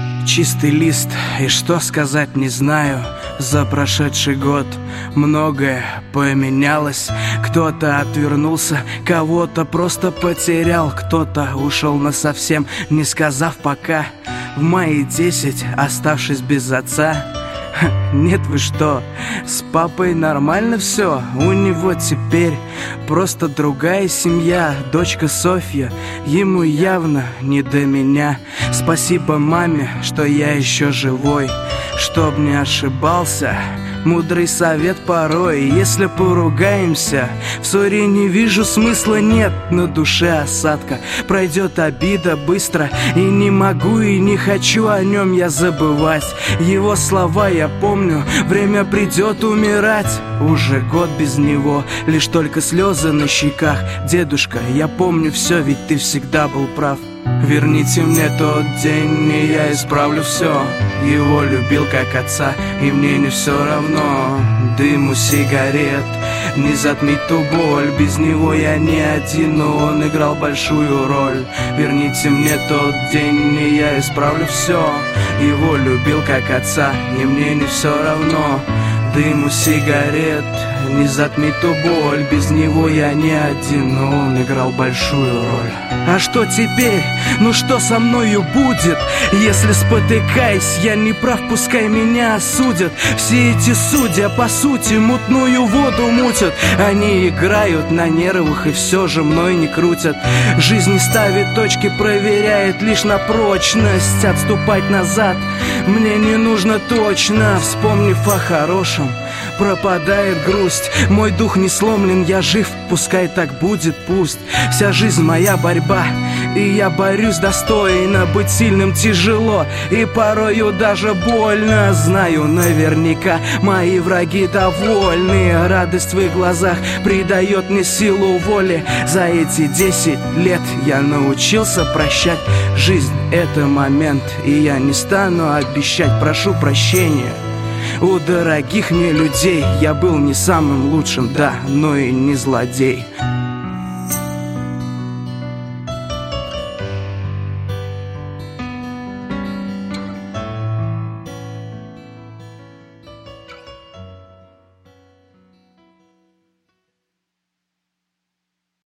Чистый лист, и что сказать не знаю. За прошедший год многое поменялось. Кто-то отвернулся, кого-то просто потерял, кто-то ушел насовсем, не сказав пока. В мои 10, оставшись без отца. Нет, вы что, с папой нормально все. У него теперь просто другая семья. Дочка Софья, ему явно не до меня. Спасибо маме, что я еще живой, чтоб не ошибался. Мудрый совет порой. Если поругаемся, в ссоре не вижу смысла, нет. На душе осадка, пройдет обида быстро. И не могу и не хочу о нем я забывать. Его слова я помню, время придет умирать. Уже год без него, лишь только слезы на щеках. Дедушка, я помню все, ведь ты всегда был прав. Верните мне тот день, и я исправлю все. Его любил как отца, и мне не все равно. Дыму сигарет не затмить ту боль. Без него я не один, но он играл большую роль. Верните мне тот день, и я исправлю все. Его любил как отца, и мне не все равно. Дыму сигарет не затмить ту боль. Без него я не один, но он играл большую роль. А что теперь? Ну что со мною будет? Если спотыкаясь, я не прав, пускай меня осудят. Все эти судья, по сути, мутную воду мутят. Они играют на нервах и все же мной не крутят. Жизнь не ставит точки, проверяет лишь на прочность. Отступать назад мне не нужно точно. Вспомнив о хорошем, пропадает грусть. Мой дух не сломлен, я жив, пускай так будет, пусть. Вся жизнь моя борьба, и я борюсь достойно. Быть сильным тяжело, и порою даже больно. Знаю наверняка, мои враги довольны. Радость в их глазах придает мне силу воли. За эти 10 лет я научился прощать. Жизнь — это момент, и я не стану обещать. Прошу прощения у дорогих мне людей. Я был не самым лучшим, да, но и не злодей.